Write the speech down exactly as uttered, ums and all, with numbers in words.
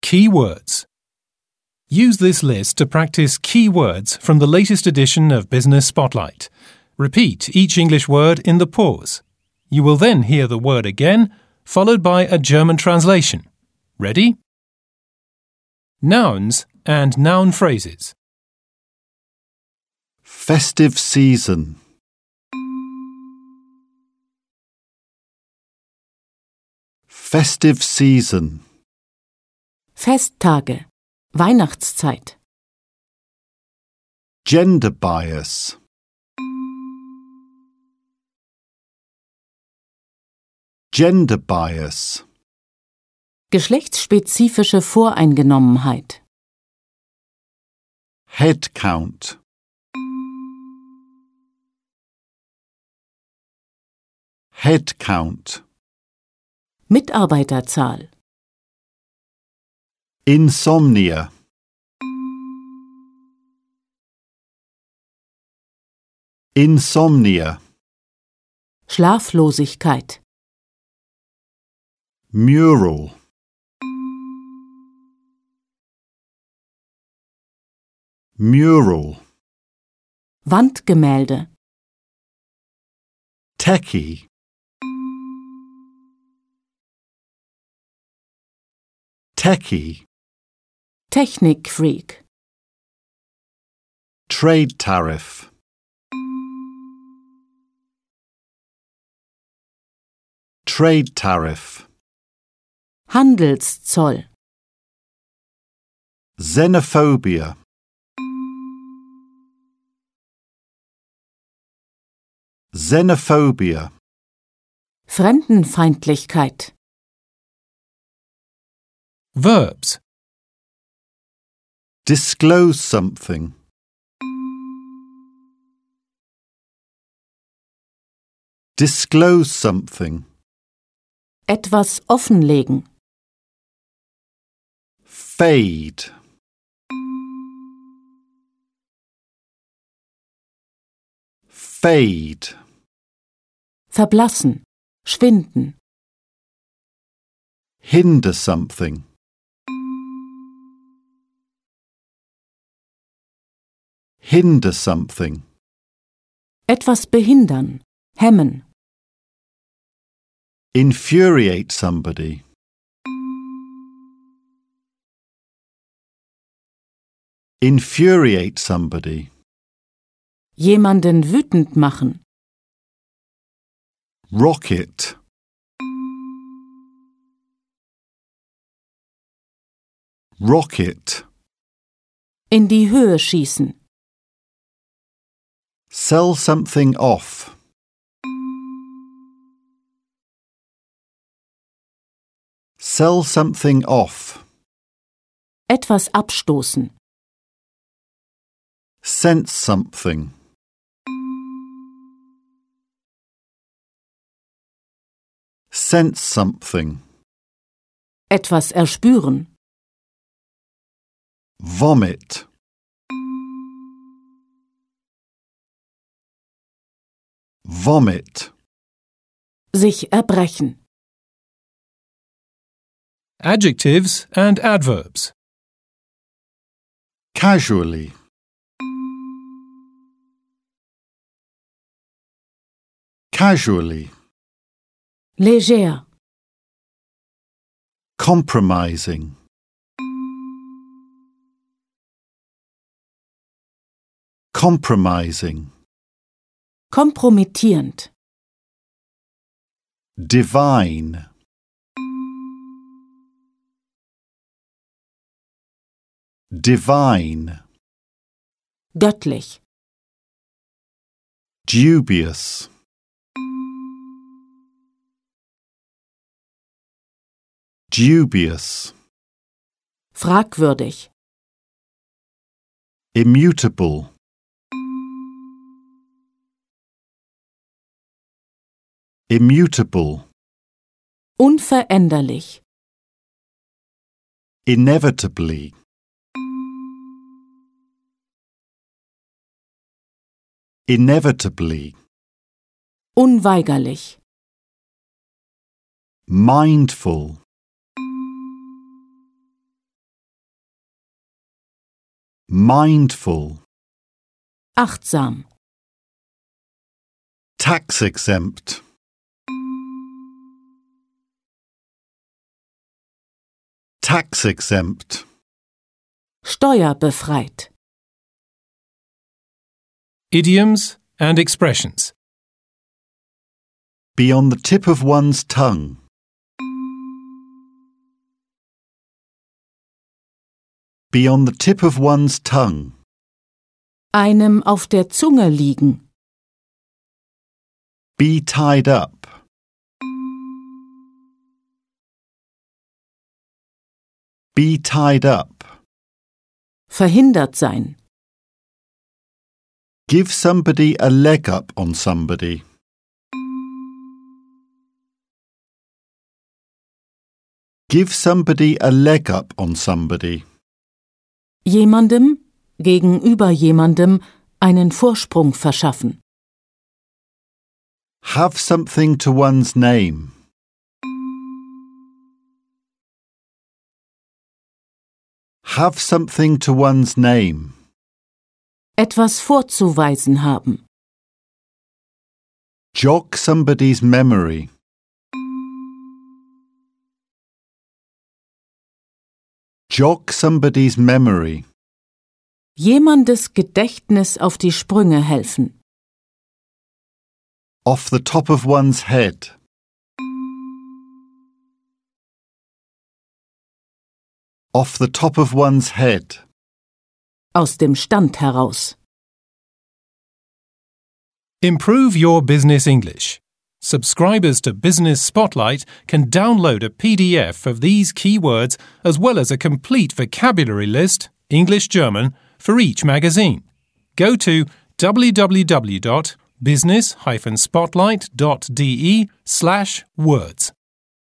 key words. Use this list to practice key words from the latest edition of Business Spotlight. Repeat each English word in the pause. You will then hear the word again, followed by a German translation. Ready? Nouns and noun phrases. Festive season. Festive season. Festtage, Weihnachtszeit. Gender bias. Gender bias. Geschlechtsspezifische Voreingenommenheit. Head count. Head count. Mitarbeiterzahl. Insomnia. Insomnia. Schlaflosigkeit. Mural. Mural. Wandgemälde. Techie. Techie. Technikfreak. Trade tariff. Trade tariff. Handelszoll. Xenophobia. Xenophobia. Fremdenfeindlichkeit. Verbs. Disclose something. Disclose something. Etwas offenlegen. Fade. Fade. Verblassen. Schwinden. Hinder something. Hinder something. Etwas behindern. Hemmen. Infuriate somebody. Infuriate somebody. Jemanden wütend machen. Rocket. Rocket. In die Höhe schießen. Sell something off. Sell something off. Etwas abstoßen. Sense something. Sense something. Etwas erspüren. Vomit. Vomit. Sich erbrechen. Adjectives and adverbs. Casually. Casually. Leger. Compromising. Compromising. Kompromittierend. Divine. Divine. Göttlich. Dubious. Dubious. Fragwürdig. Immutable. Immutable. Unveränderlich. Inevitably. Inevitably. Unweigerlich. Mindful. mindful, achtsam, tax exempt, tax exempt, steuerbefreit, Idioms and expressions. be on the tip of one's tongue, be on the tip of one's tongue, einem auf der Zunge liegen, be tied up, be tied up, verhindert sein, give somebody a leg up on somebody, give somebody a leg up on somebody, jemandem, gegenüber jemandem, einen Vorsprung verschaffen, have something to one's name, have something to one's name, etwas vorzuweisen haben, jog somebody's memory, jog somebody's memory, jemandes Gedächtnis auf die Sprünge helfen, off the top of one's head, off the top of one's head, aus dem Stand heraus. Improve your business English. Subscribers to Business Spotlight can download a P D F of these key words as well as a complete vocabulary list, English-German, for each magazine. Go to w w w dot business dash spotlight dot d e slash words.